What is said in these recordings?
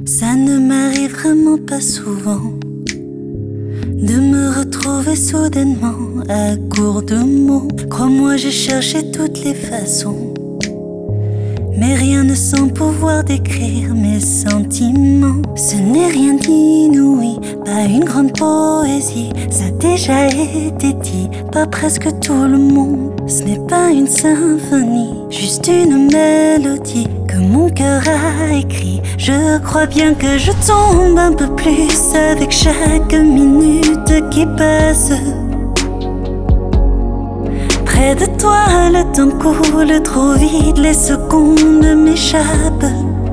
Ça ne m'arrive vraiment pas souvent de me retrouver soudainement à court de mots. Crois-moi, j'ai cherché toutes les façons, mais rien ne semble pouvoir décrire mes sentiments. Ce n'est rien d'inouï, pas une grande poésie. Ça a déjà été dit par presque tout le monde. Ce n'est pas une symphonie, juste une mélodie que mon cœur a écrit. Je crois bien que je tombe un peu plus avec chaque minute qui passe. Près de toi, le temps coule trop vite, les secondes m'échappent.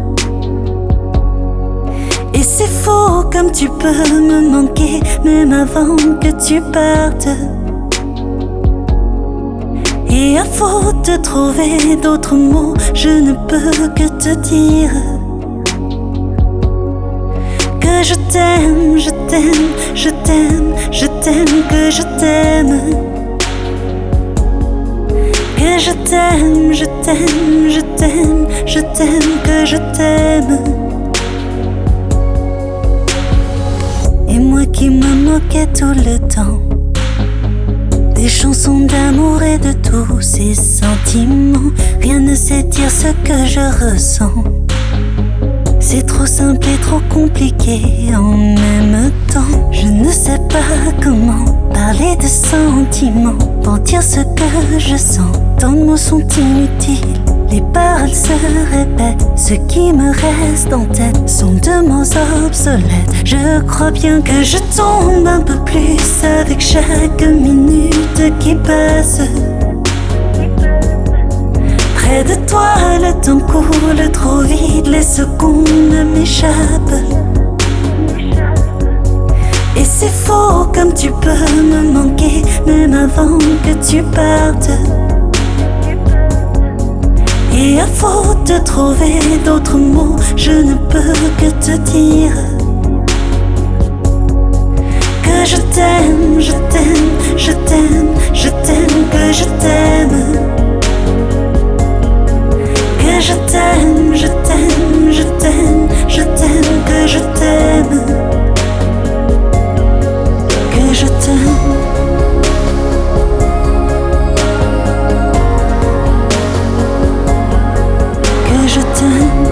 Et c'est faux comme tu peux me manquer, même avant que tu partes. Et à faute de trouver d'autres mots, je ne peux que te dire que je t'aime, je t'aime, je t'aime, je t'aime, que je t'aime. Que je t'aime, je t'aime, je t'aime, je t'aime, que je t'aime. Et moi qui me moquais tout le temps des chansons d'amour et de tous ces sentiments, rien ne sait dire ce que je ressens. C'est trop simple et trop compliqué en même temps. Je ne sais pas comment parler de sentiments pour dire ce que je sens. Tant de mots sont inutiles, les paroles se répètent. Ce qui me reste en tête sont de mots obsolètes. Je crois bien que je tombe un peu plus avec chaque minute qui passe. Près de toi, le temps coule trop vite, les secondes m'échappent. Et c'est faux comme tu peux me manquer, même avant que tu partes. Et à faute de trouver d'autres mots, je ne peux que te dire que je t'aime, je t'aime, je t'aime, je t'aime, que je t'aime. Que je t'aime, je t'aime, je t'aime, je t'aime, que je t'aime. Que je t'aime. Que je t'aime.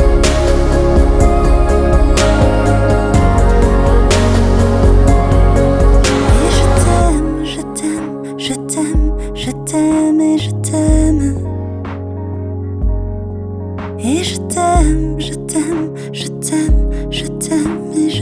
Et je t'aime, je t'aime, je t'aime, je t'aime et je t'aime. Et je t'aime, je t'aime, je t'aime, je t'aime et je